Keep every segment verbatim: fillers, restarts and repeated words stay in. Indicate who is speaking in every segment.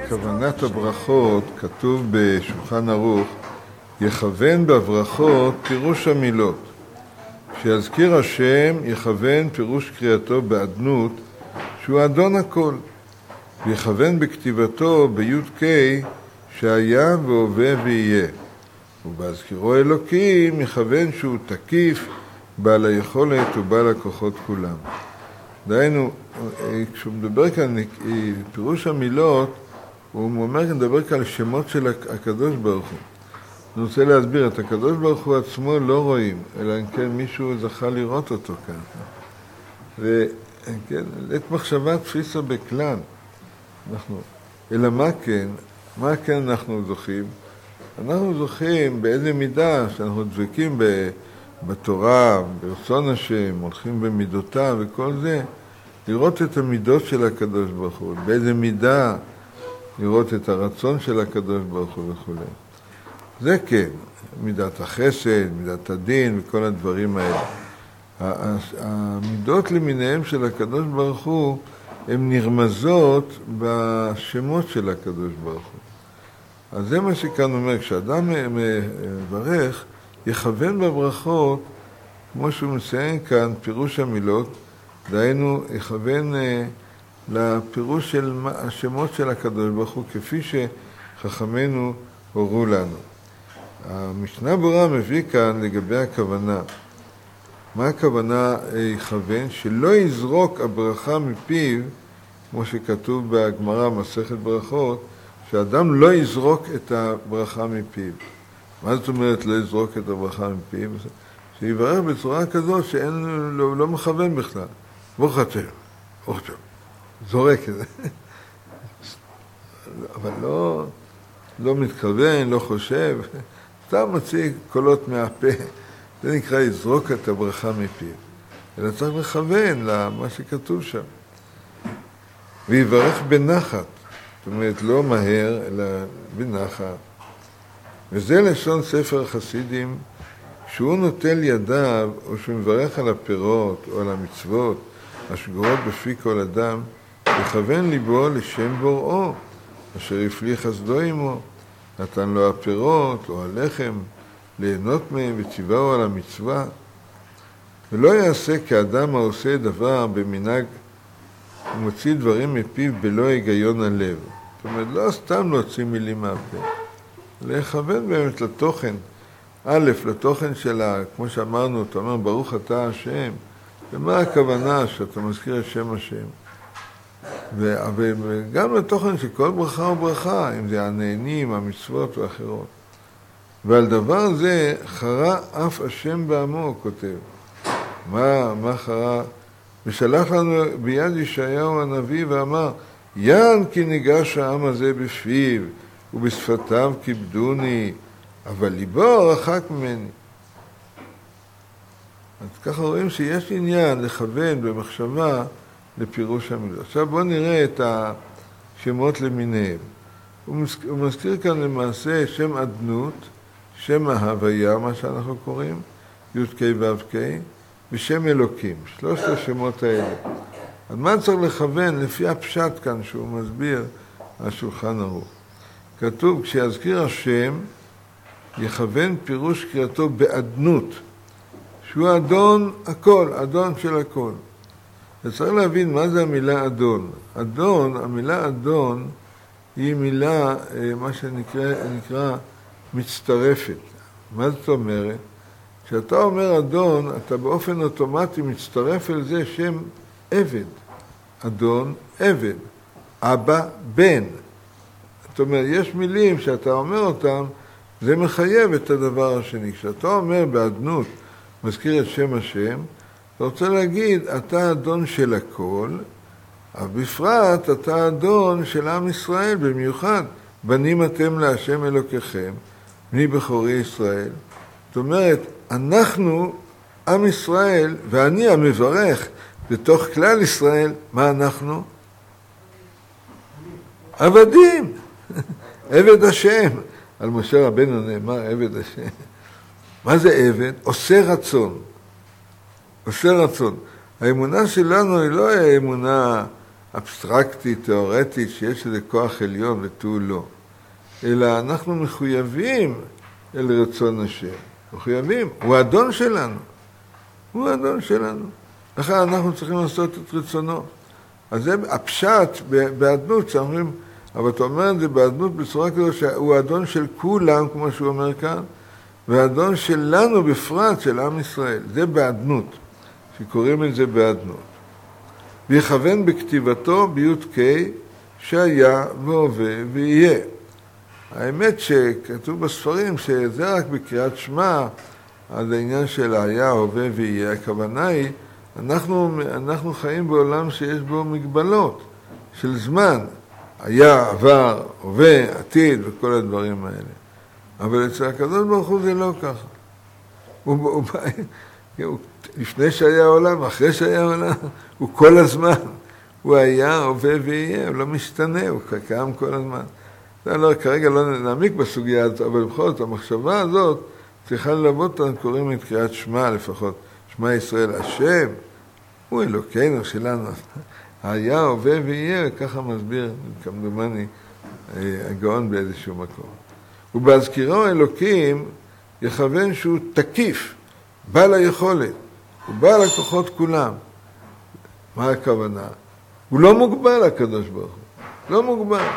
Speaker 1: כוונת הברכות כתוב בשולחן ערוך, יכוון בברכות פירוש המילות. כשיזכיר השם יכוון פירוש קריאתו באדנות, שהוא אדון הכל. ויכוון בכתיבתו בי' ק' שהיה והווה ויהיה. ובהזכירו אלוקים יכוון שהוא תקיף, בעל היכולת ובעל הכוחות כולם. דהיינו, כשהוא מדבר כאן פירוש המילות, הוא אומר כאן, מדבר כאן על שמות של הקדוש ברוך הוא. אני רוצה להסביר, את הקדוש ברוך הוא עצמו לא רואים, אלא אם כן מישהו זכה לראות אותו כאן. וכן, את מחשבה תפיסה בכלל. אנחנו, אלא מה כן? מה כן אנחנו זוכים? אנחנו זוכים באיזה מידה שאנחנו דבקים בתורה, ברצון השם, הולכים במידותיו וכל זה, לראות את המידות של הקדוש ברוך הוא, באיזה מידה לראות את הרצון של הקדוש ברוך הוא וכו'. זה כן, מידת החסד, מידת הדין וכל הדברים האלה. המידות למיניהם של הקדוש ברוך הוא הן נרמזות בשמות של הקדוש ברוך הוא. אז זה מה שכאן אומר, כשאדם מברך, יכוון בברכות, כמו שהוא מציין כאן, פירוש המילות, דהיינו יכוון לפירוש של השמות של הקדוש ברוך הוא, כפי שחכמינו הורו לנו. המשנה ברורה מביא כאן לגבי הכוונה. מה הכוונה יכוון? שלא יזרוק הברכה מפיו, כמו שכתוב בגמרא מסכת ברכות, שאדם לא יזרוק את הברכה מפיו. מה זאת אומרת לא יזרוק את הברכה מפיו? שיברך בצורה כזאת שאין לו, לא מכוון בכלל. ברוך השם, ברוך השם. זורק את זה. אבל לא, לא מתכוון, לא חושב. סתם מוציא קולות מהפה. זה נקרא יזרוק את הברכה מפיו. אלא צריך לכוון למה שכתוב שם. ויברך בנחת. זאת אומרת, לא מהר, אלא בנחת. וזה לשון ספר החסידים, שהוא נוטל ידיו, או שהוא מברך על הפירות, או על המצוות, השגורות בפי כל אדם, יכוון ליבו לשם בוראו, אשר הפליא חסדו עמו, נתן לו הפירות, או הלחם, ליהנות מהם וציווהו על המצווה. ולא יעשה כאדם העושה דבר במנהג, הוא מוציא דברים מפיו בלא היגיון הלב. זאת אומרת, לא סתם להוציא מילים מהפה, לכוון באמת לתוכן. א', לתוכן שלה, כמו שאמרנו, אתה אומר, ברוך אתה השם, ומה הכוונה שאתה מזכיר את שם השם? וגם לתוכן שכל ברכה הוא ברכה, אם זה הנהנים, המצוות ואחרות. ועל דבר זה חרה אף השם בעמו, הוא כותב. מה, מה חרה? ושלח לנו ביד ישעיהו הנביא ואמר, יען כי ניגש העם הזה בפיו, ובשפתיו כיבדוני, אבל ליבו רחק ממני. אז ככה רואים שיש עניין לכוון במחשבה לפירוש המילות. עכשיו בואו נראה את השמות למיניהם. הוא מזכיר כאן למעשה שם אדנות, שם ההוויה, מה שאנחנו קוראים, י' ק' ו' ק', ושם אלוקים, שלושת השמות האלה. אז מה צריך לכוון לפי הפשט כאן שהוא מסביר על שולחן ערוך? כתוב, כשיזכיר השם, יכוון פירוש קריאתו באדנות, שהוא אדון הכל, אדון של הכל. וצריך להבין מה זה המילה אדון. אדון, המילה אדון היא מילה, מה שנקרא נקרא מצטרפת. מה זאת אומרת? כשאתה אומר אדון, אתה באופן אוטומטי מצטרף אל זה שם עבד. אדון, עבד. אבא, בן. זאת אומרת, יש מילים שאתה אומר אותם, זה מחייב את הדבר השני. כשאתה אומר באדנות, מזכיר את שם השם, אתה רוצה להגיד, אתה אדון של הכל, אבל בפרט אתה אדון של עם ישראל, במיוחד, בנים אתם להשם אלוקיכם, בני בכורי ישראל. זאת אומרת, אנחנו, עם ישראל, ואני המברך בתוך כלל ישראל, מה אנחנו? עבדים. עבד השם. על משה רבנו נאמר עבד השם. מה זה עבד? עושה רצון. עושה רצון. האמונה שלנו היא לא האמונה אבסטרקטית, תיאורטית, שיש איזה כוח עליון ותו לא. אלא אנחנו מחויבים אל רצון השם. מחויבים, הוא האדון שלנו. הוא האדון שלנו. לכן אנחנו צריכים לעשות את רצונו. אז זה הפשט באדנות, שאומרים, אבל אתה אומר את זה באדנות בצורה כזו שהוא האדון של כולם, כמו שהוא אומר כאן, והאדון שלנו בפרט, של עם ישראל. זה באדנות, שקוראים את זה באדנות. ויכוון בכתיבתו בי"ק שהיה והווה ויהיה. האמת שכתוב בספרים שזה רק בקריאת שמע, אז העניין של היה, הווה ויהיה, הכוונה היא, אנחנו, אנחנו חיים בעולם שיש בו מגבלות של זמן, היה, עבר, הווה, עתיד וכל הדברים האלה. אבל אצל הקדוש ברוך הוא זה לא ככה. הוא, הוא, הוא, לפני שהיה עולם, אחרי שהיה עולם, הוא כל הזמן. הוא היה, הווה ויהיה, הוא לא משתנה, הוא קיים כל הזמן. זה לא, כרגע לא נעמיק בסוגיה הזאת, אבל בכל זאת, המחשבה הזאת צריכה ללוות, קוראים את קריאת שמע לפחות, שמע ישראל השם, הוא אלוקינו שלנו. היה, הווה ויהיה, ככה מסביר, כמדומני, הגאון באיזשהו מקום. ובהזכירו אלוקים יכוון שהוא תקיף, בעל היכולת, הוא בעל הכוחות כולם. מה הכוונה? הוא לא מוגבל, הקדוש ברוך הוא, לא מוגבל.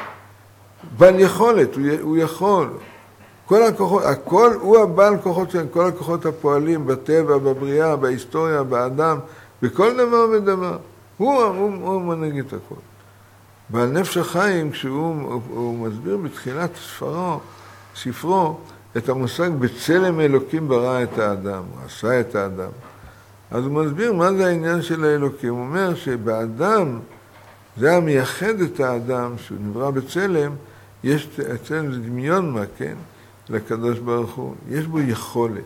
Speaker 1: בעל יכולת, הוא, הוא יכול. כל הכוחות, הכל, הוא הבעל כוחות של כל הכוחות הפועלים בטבע, בבריאה, בהיסטוריה, באדם, בכל דבר ודבר. הוא, הוא, הוא מנהיג את הכל. בעל נפש החיים, כשהוא הוא, הוא מסביר בתחילת ספרו, ספרו, את המושג בצלם אלוקים ברא את האדם, הוא עשה את האדם. אז הוא מסביר מה זה העניין של האלוקים. הוא אומר שבאדם, זה המייחד את האדם, שהוא נברא בצלם, יש אצלנו דמיון מה, כן? לקדוש ברוך הוא. יש בו יכולת.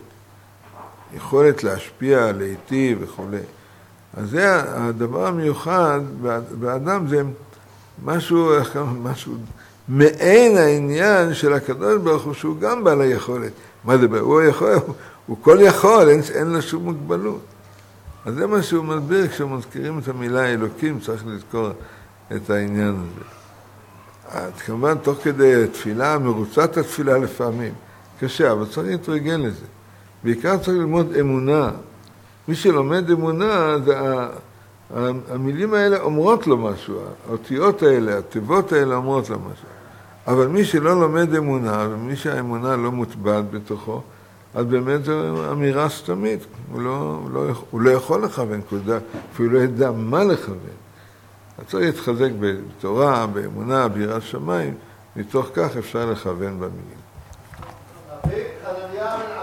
Speaker 1: יכולת להשפיע, להיטיב וכו'. אז זה הדבר המיוחד באדם, זה משהו, משהו מעין העניין של הקדוש ברוך הוא, שהוא גם בעל היכולת. מה זה? הוא יכול, הוא כל יכול, אין, אין לו שום מוגבלות. אז זה מה שהוא מסביר, כשמזכירים את המילה אלוקים, צריך לזכור את העניין הזה. כמובן, תוך כדי תפילה, מרוצת התפילה לפעמים, קשה, אבל צריך להתרגל לזה. בעיקר צריך ללמוד אמונה. מי שלומד אמונה, זה, המילים האלה אומרות לו משהו, האותיות האלה, התיבות האלה אומרות לו משהו. אבל מי שלא לומד אמונה, ומי שהאמונה לא מוטבעת בתוכו, אז באמת זו אמירה סתמית. הוא לא, הוא לא, הוא לא יכול לכוון, אפילו לא ידע מה לכוון. אז צריך להתחזק בתורה, באמונה, ביראת שמיים, מתוך כך אפשר לכוון במילים.